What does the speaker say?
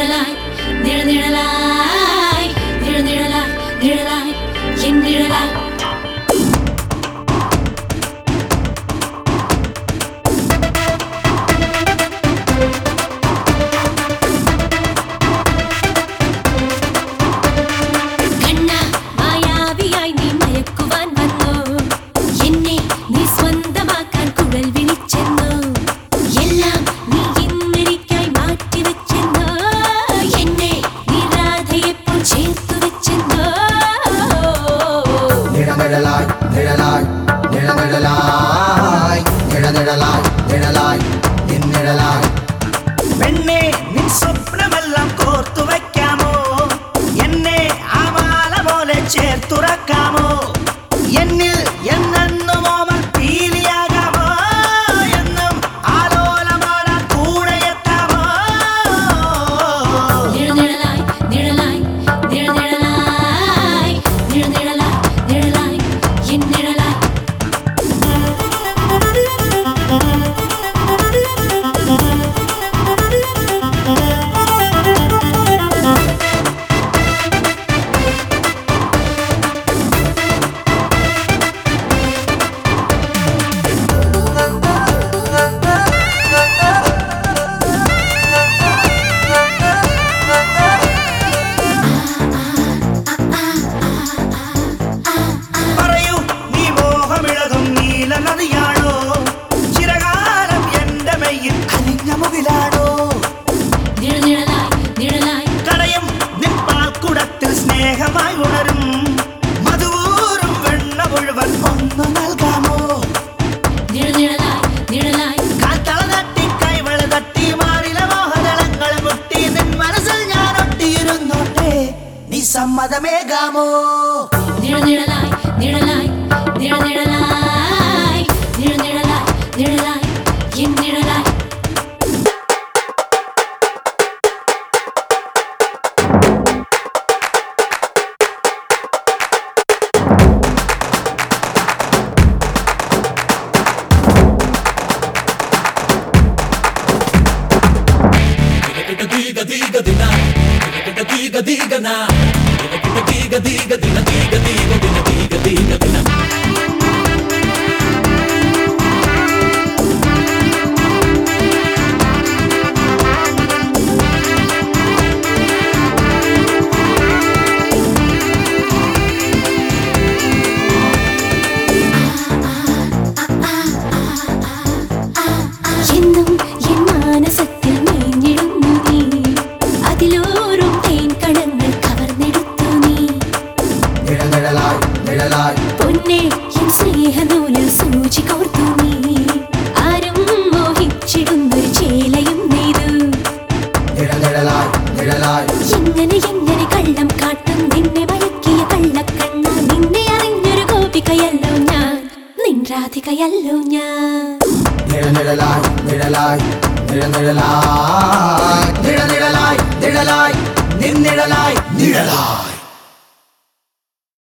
നിഴലായി നിഴനിഴലായി നിഴനിഴലായി നിഴലായി എൻ നിഴലായി നിഴലായി നിഴനിഴലായി നിഴനിഴലായി നിഴലായി നിൻ നിഴലായി പെണ്ണേ നിൻ സ്വപ്നമെല്ലാം കോർത്തു വയ്ക്കാമോ എന്നെ ആ മാല പോലെ ചേർത്തുറക്കാമോ എന്നിൽ എന്നെന്നും ഓമൽ പീലിയാകാമോ എന്നും ആലോലമാടാൻ കൂടെ എത്താമോ നിഴനിഴലായി നിഴലായി നിഴനിഴലായി നിഴനിഴലായി നിഴലായി എൻ നിഴലായി സ്നേഹമായി ഉണരും മധുവൂറും വെണ്ണ മുഴുവൻ ഒന്ന് നൽകാമോ കാൽത്തള തട്ടി കൈവള തട്ടി മാറില മോഹദളങ്ങൾ മുട്ടി നിൻ മനസ്സിൽ ഞാൻ ഒട്ടിയിരുന്നോട്ടെ നീ സമ്മതമേകാമോ നിഴനിഴലായി നിഴലായി നിഴനിഴലായി നിഴനിഴലായി നിഴലായി എൻ നിഴലായി diga dina diga diga na diga diga dina diga diga dina diga diga dina എന്നും എൻ മാനസത്തിൽ മേഞ്ഞിടുന്നു നീ അതിലോരും തേൻ കണങ്ങൾ കവർന്നെടുത്തു നീ നിഴനിഴലായി നിഴലായി പൊന്നെ എൻ സ്നേഹനൂലിൽ സൂചി കോർത്തു നീ ആരും മോഹിച്ചിടുന്നൊരു ചേലയും നെയ്തു നിഴനിഴലായി നിഴലായി എങ്ങനെ എങ്ങനെ കള്ളം കാട്ടും നിന്നെ മയക്കിയ കള്ളക്കണ്ണ നിന്നെ അറിഞ്ഞൊരു ഗോപികയല്ലോ ഞാൻ നിൻ രാധികയല്ലോ ഞാൻ നിഴനിഴലായി നിഴലായി നിഴനിഴലായി നിഴനിഴലായി നിഴലായി നിൻ നിഴലായി നിഴലായി